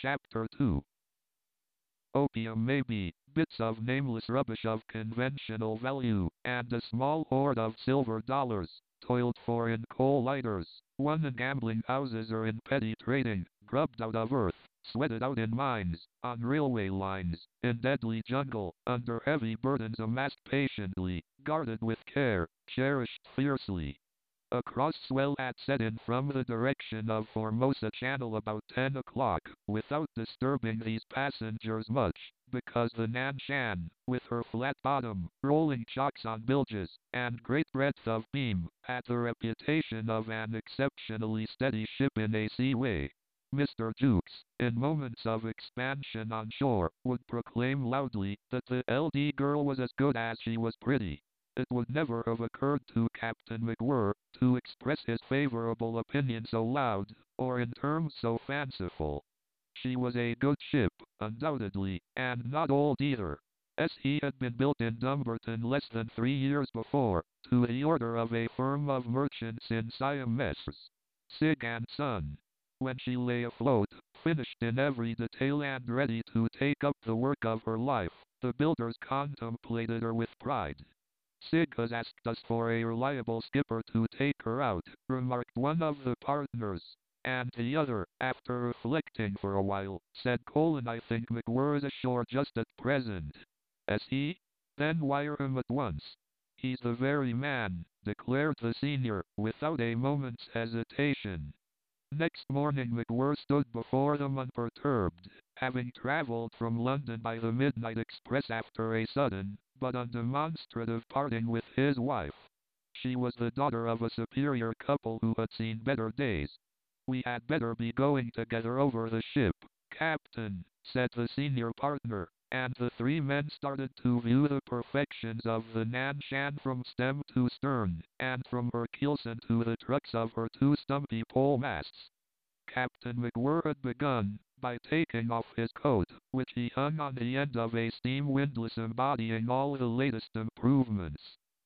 Chapter 2. Opium may be bits of nameless rubbish of conventional value, and a small hoard of silver dollars, toiled for in coal lighters, won in gambling houses or in petty trading, grubbed out of earth, sweated out in mines, on railway lines, in deadly jungle, under heavy burdens amassed patiently, guarded with care, cherished fiercely. A cross swell had set in from the direction of Formosa Channel about 10 o'clock, without disturbing these passengers much, because the Nan Shan, with her flat bottom, rolling chocks on bilges, and great breadth of beam, had the reputation of an exceptionally steady ship in a seaway. Mr. Jukes, in moments of expansion on shore, would proclaim loudly that the LD girl was as good as she was pretty. It would never have occurred to Captain MacWhirr to express his favorable opinion so loud, or in terms so fanciful. She was a good ship, undoubtedly, and not old either. He had been built in Dumbarton less than 3 years before, to the order of a firm of merchants in Siam, Messrs. Sig and Son. When she lay afloat, finished in every detail and ready to take up the work of her life, the builders contemplated her with pride. Sig has asked us for a reliable skipper to take her out, remarked one of the partners. And the other, after reflecting for a while, said Colin, I think MacWhirr is ashore just at present. Is he? Then wire him at once. He's the very man, declared the senior, without a moment's hesitation. Next morning MacWhirr stood before them unperturbed, having travelled from London by the midnight express after a sudden, but undemonstrative parting with his wife. She was the daughter of a superior couple who had seen better days. We had better be going together over the ship, Captain, said the senior partner, and the three men started to view the perfections of the Nan Shan from stem to stern, and from her keelson to the trucks of her two stumpy pole masts. Captain MacWhirr had begun by taking off his coat, which he hung on the end of a steam windlass embodying all the latest improvements.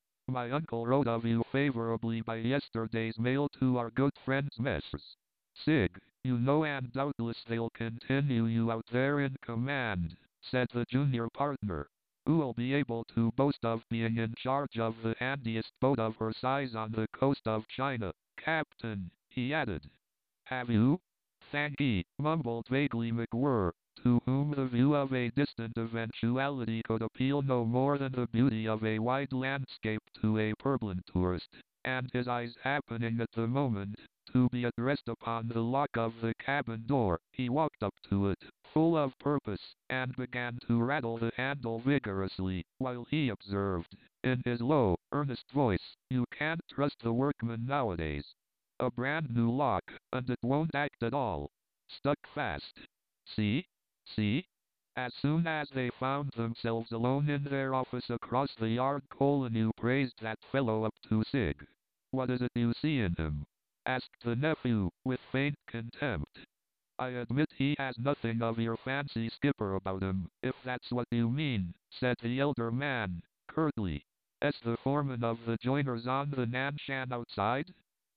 My uncle wrote of you favorably by yesterday's mail to our good friends Messrs. Sig, you know, and doubtless they'll continue you out there in command, said the junior partner, who will be able to boast of being in charge of the handiest boat of her size on the coast of China. Captain, he added. Have you? Thank'ee, mumbled vaguely MacWhirr, to whom the view of a distant eventuality could appeal no more than the beauty of a wide landscape to a purblind tourist, and his eyes happening at the moment to be at rest upon the lock of the cabin door, he walked up to it, full of purpose, and began to rattle the handle vigorously, while he observed, in his low, earnest voice, you can't trust the workmen nowadays. A brand new lock, and it won't act at all. Stuck fast. See? See? As soon as they found themselves alone in their office across the yard, Colin praised that fellow up to Sig. What is it you see in him? Asked the nephew, with faint contempt. I admit he has nothing of your fancy skipper about him, if that's what you mean, said the elder man, curtly. The foreman of the joiners on the Nan Shan outside?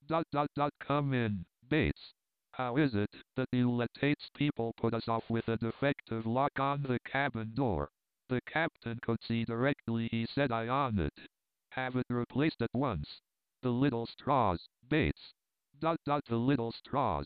Come in, Bates. How is it that you let Tate's people put us off with a defective lock on the cabin door? The captain could see directly he set eye on it. Have it replaced at once. The little straws, Bates. The little straws.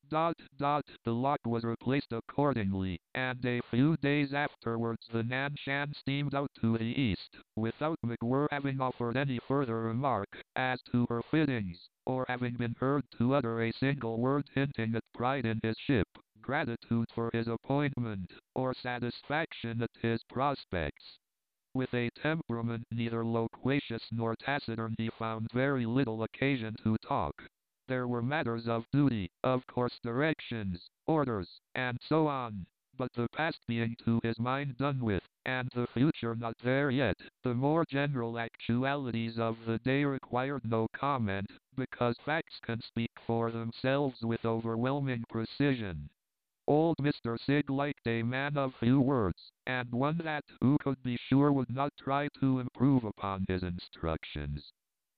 The lock was replaced accordingly, and a few days afterwards the Nan Shan steamed out to the east, without MacWhirr having offered any further remark as to her fittings, or having been heard to utter a single word hinting at pride in his ship, gratitude for his appointment, or satisfaction at his prospects. With a temperament neither loquacious nor taciturn, he found very little occasion to talk. There were matters of duty, of course, directions, orders, and so on, but the past being to his mind done with, and the future not there yet, the more general actualities of the day required no comment, because facts can speak for themselves with overwhelming precision. Old Mr. Sig liked a man of few words, and one that who could be sure would not try to improve upon his instructions.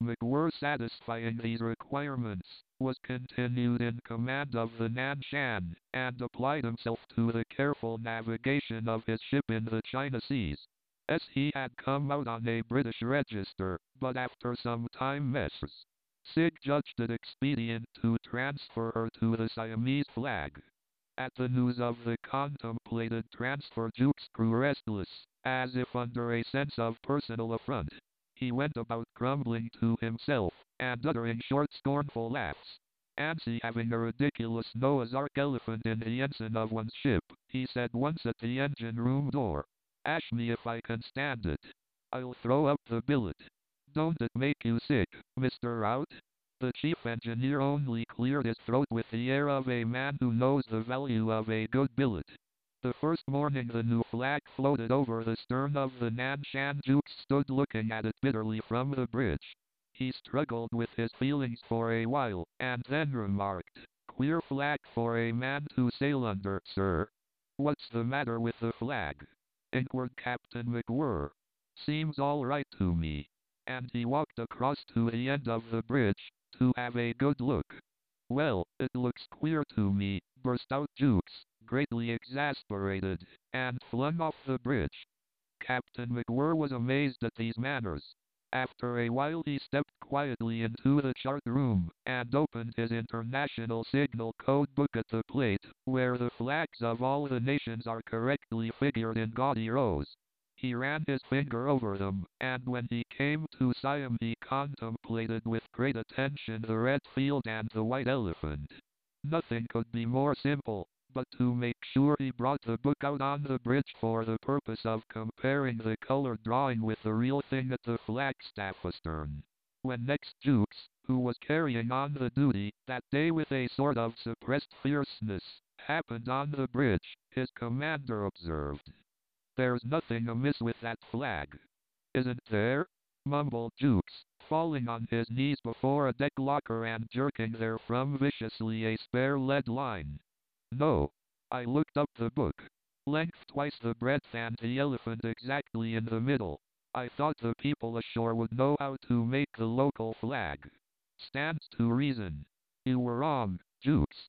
McWhirr, satisfying these requirements, was continued in command of the Nanshan, and applied himself to the careful navigation of his ship in the China Seas. As he had come out on a British register, but after some time Messrs. Sig judged it expedient to transfer her to the Siamese flag. At the news of the contemplated transfer, Jukes grew restless, as if under a sense of personal affront. He went about grumbling to himself, and uttering short scornful laughs. Fancy having a ridiculous Noah's Ark elephant in the ensign of one's ship, he said once at the engine room door. Ask me if I can stand it. I'll throw up the billet. Don't it make you sick, Mr. Rout? The chief engineer only cleared his throat with the air of a man who knows the value of a good billet. The first morning the new flag floated over the stern of the Nanshan, Jukes stood looking at it bitterly from the bridge. He struggled with his feelings for a while, and then remarked, "Queer flag for a man to sail under, sir." "What's the matter with the flag?" inquired Captain McWhirr. "Seems all right to me." And he walked across to the end of the bridge, to have a good look. "Well, it looks queer to me," burst out Jukes, greatly exasperated, and flung off the bridge. Captain McWhirr was amazed at these manners. After a while he stepped quietly into the chart room, and opened his international signal code book at the plate, where the flags of all the nations are correctly figured in gaudy rows. He ran his finger over them, and when he came to Siam he contemplated with great attention the red field and the white elephant. Nothing could be more simple, but to make sure he brought the book out on the bridge for the purpose of comparing the colored drawing with the real thing at the flagstaff astern. When next Jukes, who was carrying on the duty that day with a sort of suppressed fierceness, happened on the bridge, his commander observed, "There's nothing amiss with that flag." "Isn't there?" mumbled Jukes, falling on his knees before a deck locker and jerking therefrom viciously a spare lead line. "No. I looked up the book. Length twice the breadth and the elephant exactly in the middle. I thought the people ashore would know how to make the local flag. Stands to reason." "You were wrong, Jukes."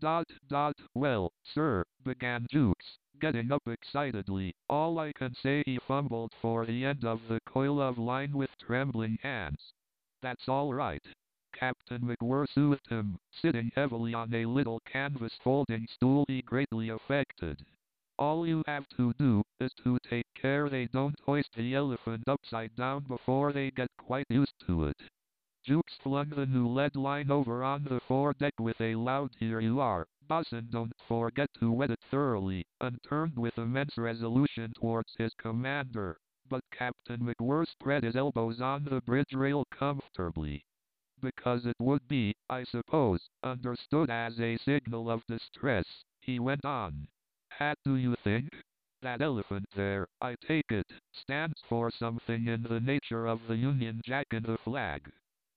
Well, sir," began Jukes, getting up excitedly, "all I can say," he fumbled for the end of the coil of line with trembling hands. "That's all right." Captain McWhirr soothed him, sitting heavily on a little canvas folding stool he greatly affected. "All you have to do is to take care they don't hoist the elephant upside down before they get quite used to it." Jukes flung the new lead line over on the foredeck with a loud "Here you are, boss, and don't forget to wet it thoroughly," and turned with immense resolution towards his commander. But Captain McWhirr spread his elbows on the bridge rail comfortably. "Because it would be, I suppose, understood as a signal of distress," he went on. "Hat, do you think? That elephant there, I take it, stands for something in the nature of the Union Jack in the flag."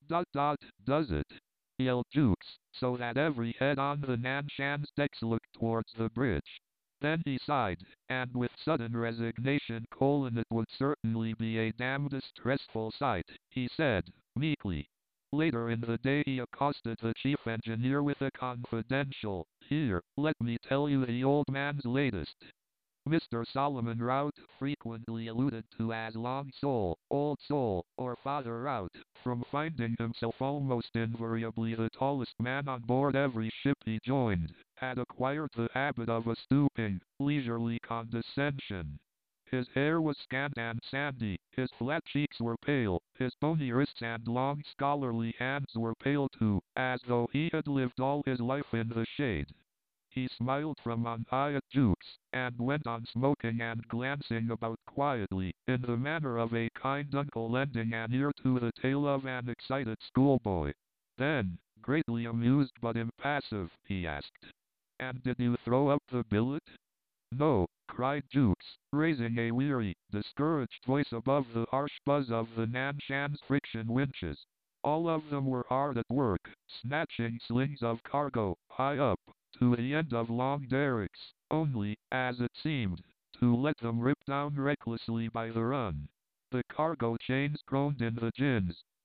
Does it?" yelled Jukes, so that every head on the Nanshan's decks looked towards the bridge. Then he sighed, and with sudden resignation, "It would certainly be a damned distressful sight," he said, meekly. Later in the day he accosted the chief engineer with a confidential, "Here, let me tell you the old man's latest." Mr. Solomon Rout, frequently alluded to as Long Soul, Old Soul, or Father Rout, from finding himself almost invariably the tallest man on board every ship he joined, had acquired the habit of a stooping, leisurely condescension. His hair was scant and sandy, his flat cheeks were pale, his bony wrists and long scholarly hands were pale too, as though he had lived all his life in the shade. He smiled from on high at Jukes, and went on smoking and glancing about quietly, in the manner of a kind uncle lending an ear to the tale of an excited schoolboy. Then, greatly amused but impassive, he asked, "And did you throw up the billet?" "No," cried Jukes, raising a weary, discouraged voice above the harsh buzz of the Nanshan's friction winches. "All of them were hard at work, snatching slings of cargo, high up, to the end of long derricks, only, as it seemed, to let them rip down recklessly by the run. The cargo chains groaned in the gins,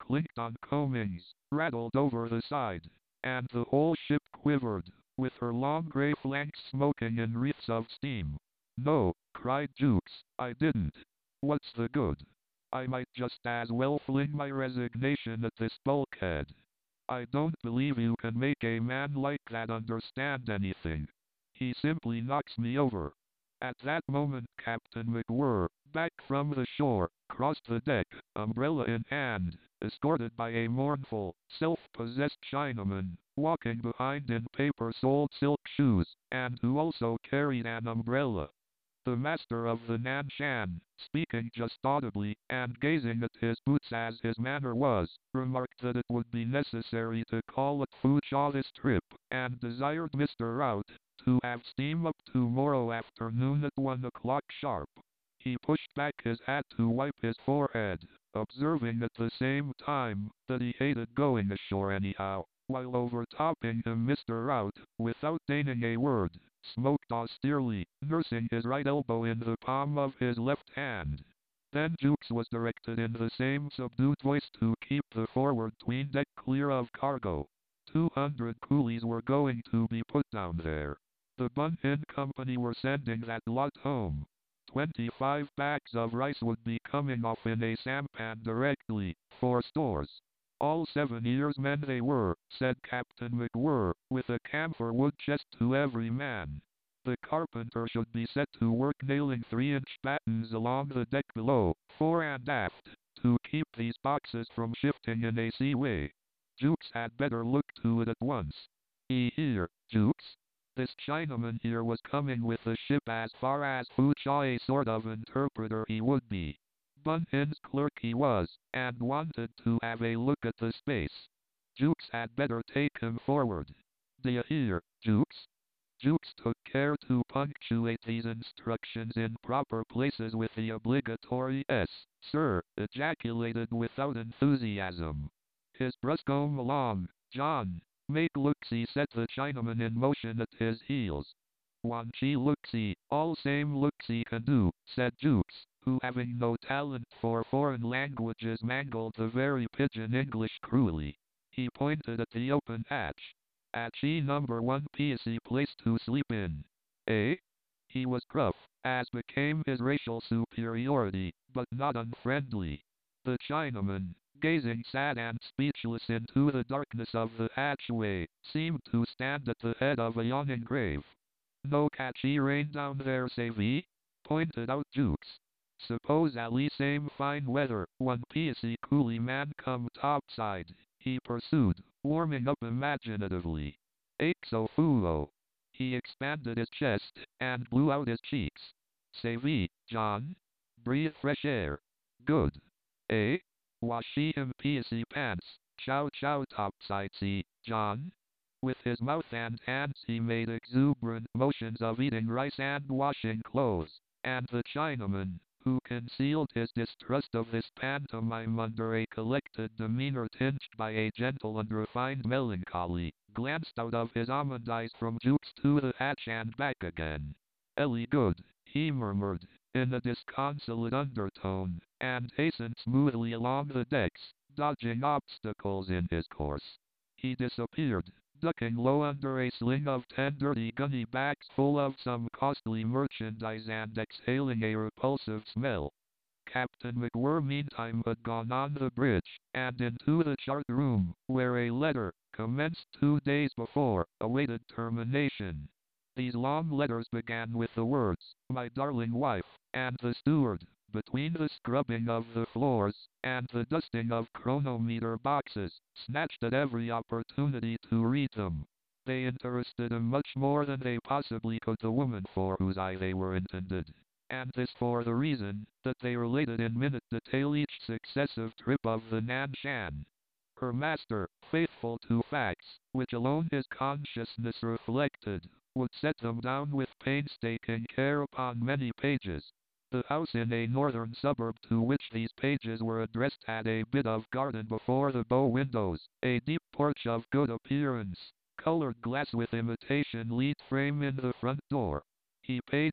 clinked on coamings, rattled over the side, and the whole ship quivered, with her long grey flanks smoking in wreaths of steam. "No," cried Jukes, "I didn't. What's the good? I might just as well fling my resignation at this bulkhead. I don't believe you can make a man like that understand anything. He simply knocks me over." At that moment Captain MacWhirr, back from the shore, crossed the deck, umbrella in hand, escorted by a mournful, self-possessed Chinaman, walking behind in paper-soled silk shoes, and who also carried an umbrella. The master of the Nan Shan, speaking just audibly, and gazing at his boots as his manner was, remarked that it would be necessary to call at Foochow this trip, and desired Mr. Rout to have steam up tomorrow afternoon at 1 o'clock sharp. He pushed back his hat to wipe his forehead, observing at the same time that he hated going ashore anyhow, while overtopping him Mr. Rout, without deigning a word, smoked austerely, nursing his right elbow in the palm of his left hand. Then Jukes was directed in the same subdued voice to keep the forward 'tween deck clear of cargo. 200 coolies were going to be put down there. The Bun Hin Company were sending that lot home. 25 bags of rice would be coming off in a sampan directly, for stores. All 7 years men they were, said Captain MacWhirr, with a camphor wood chest to every man. The carpenter should be set to work nailing 3-inch battens along the deck below, fore and aft, to keep these boxes from shifting in a seaway. Jukes had better look to it at once. Here, Jukes. This Chinaman here was coming with the ship as far as Foochow, a sort of interpreter he would be. Bun Hin's clerk he was, and wanted to have a look at the space. Jukes had better take him forward. D'ye hear, Jukes? Jukes took care to punctuate these instructions in proper places with the obligatory "S, sir," ejaculated without enthusiasm. His brusque-come along, John. Make look-see set the Chinaman in motion at his heels. "Wan chi look-see, all same look-see can do," said Jukes, who having no talent for foreign languages mangled the very pidgin English cruelly. He pointed at the open hatch. "At chi number 1 PSC place to sleep in." "Eh?" He was gruff, as became his racial superiority, but not unfriendly. The Chinaman, gazing sad and speechless into the darkness of the hatchway, seemed to stand at the head of a yawning grave. "No catchy rain down there, savvy?" pointed out Jukes. "Suppose Ali same fine weather, 1 PSC coolie man come topside," he pursued, warming up imaginatively. "Exo fulo." He expanded his chest, and blew out his cheeks. "Savvy, John? Breathe fresh air. Good. Eh? Washi him PSC pants, chow chow topside see, John?" With his mouth and hands he made exuberant motions of eating rice and washing clothes, and the Chinaman, who concealed his distrust of this pantomime under a collected demeanor tinged by a gentle and refined melancholy, glanced out of his almond eyes from Jukes to the hatch and back again. "Ellie good," he murmured, in a disconsolate undertone, and hastened smoothly along the decks, dodging obstacles in his course. He disappeared, ducking low under a sling of 10 dirty gunny bags full of some costly merchandise and exhaling a repulsive smell. Captain MacWhirr meantime had gone on the bridge, and into the chart room, where a letter, commenced 2 days before, awaited termination. These long letters began with the words, "My darling wife," and the steward, between the scrubbing of the floors, and the dusting of chronometer boxes, snatched at every opportunity to read them. They interested him much more than they possibly could the woman for whose eye they were intended. And this for the reason, that they related in minute detail each successive trip of the Nan Shan. Her master, faithful to facts, which alone his consciousness reflected, would set them down with painstaking care upon many pages. The house in a northern suburb to which these pages were addressed had a bit of garden before the bow windows, a deep porch of good appearance, colored glass with imitation lead frame in the front door. He paid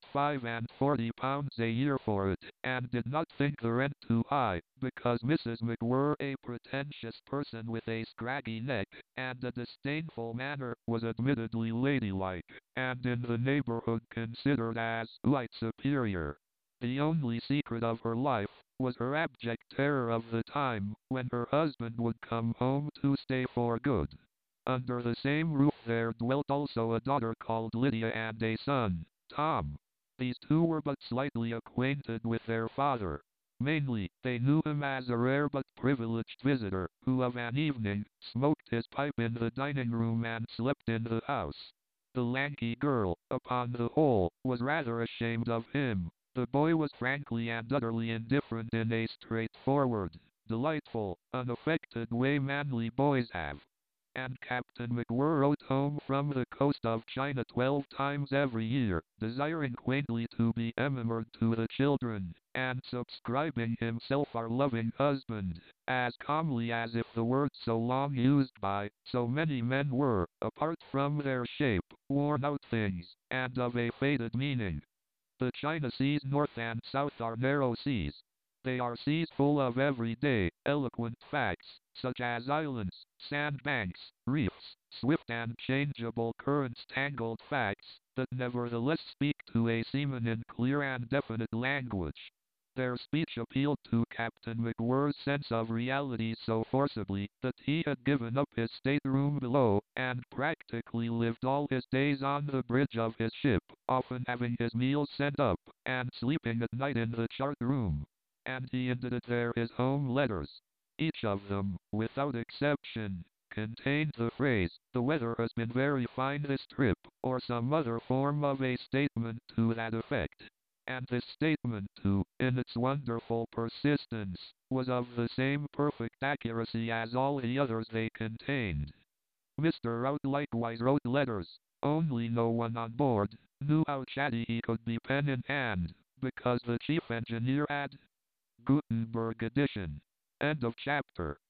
£45 a year for it, and did not think the rent too high, because Mrs. McWhirr, a pretentious person with a scraggy neck and a disdainful manner, was admittedly ladylike, and in the neighborhood considered as light superior. The only secret of her life was her abject terror of the time when her husband would come home to stay for good. Under the same roof there dwelt also a daughter called Lydia and a son, Tom. These two were but slightly acquainted with their father. Mainly, they knew him as a rare but privileged visitor, who of an evening smoked his pipe in the dining room and slept in the house. The lanky girl, upon the whole, was rather ashamed of him. The boy was frankly and utterly indifferent in a straightforward, delightful, unaffected way manly boys have. And Captain McWhirr wrote home from the coast of China 12 times every year, desiring quaintly to be enamored to the children, and subscribing himself our loving husband, as calmly as if the words so long used by so many men were, apart from their shape, worn-out things, and of a faded meaning. The China seas north and south are narrow seas. They are seas full of everyday, eloquent facts, such as islands, sandbanks, reefs, swift and changeable currents, tangled facts, that nevertheless speak to a seaman in clear and definite language. Their speech appealed to Captain McWhirr's sense of reality so forcibly that he had given up his stateroom below, and practically lived all his days on the bridge of his ship, often having his meals sent up, and sleeping at night in the chart room. And he indited there his home letters. Each of them, without exception, contained the phrase, "The weather has been very fine this trip," or some other form of a statement to that effect. And this statement, too, in its wonderful persistence, was of the same perfect accuracy as all the others they contained. Mr. Rout likewise wrote letters, only no one on board knew how chatty he could be pen in hand, because the chief engineer had Gutenberg edition. End of chapter.